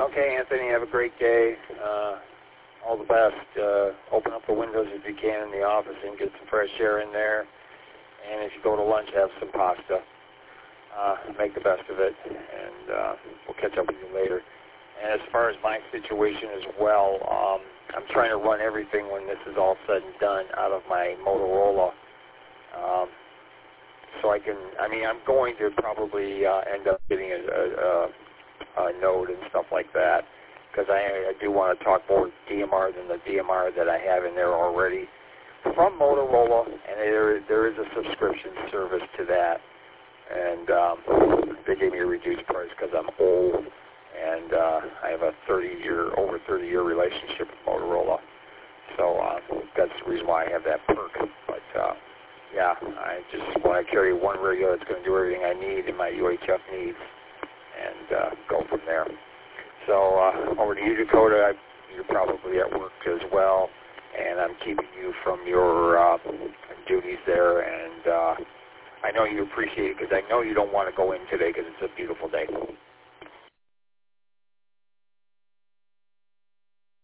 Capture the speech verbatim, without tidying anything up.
Okay, Anthony, have a great day. Uh, all the best. Uh, open up the windows if you can in the office and get some fresh air in there. And if you go to lunch, have some pasta. Uh, make the best of it, and uh, we'll catch up with you later. And as far as my situation as well, um, I'm trying to run everything when this is all said and done out of my Motorola. Um, so I can, I mean, I'm going to probably uh, end up getting a, a, a node and stuff like that, because I, I do want to talk more D M R than the D M R that I have in there already from Motorola, and there, there is a subscription service to that. And um, they gave me a reduced price because I'm old, and uh, I have a thirty-year, over thirty-year relationship with Motorola. So uh, that's the reason why I have that perk. But uh, yeah, I just want to carry one radio that's going to do everything I need and my U H F needs, and uh, go from there. So uh, over to you, Dakota. I, you're probably at work as well, and I'm keeping you from your uh, duties there, and uh, I know you appreciate it because I know you don't want to go in today because it's a beautiful day.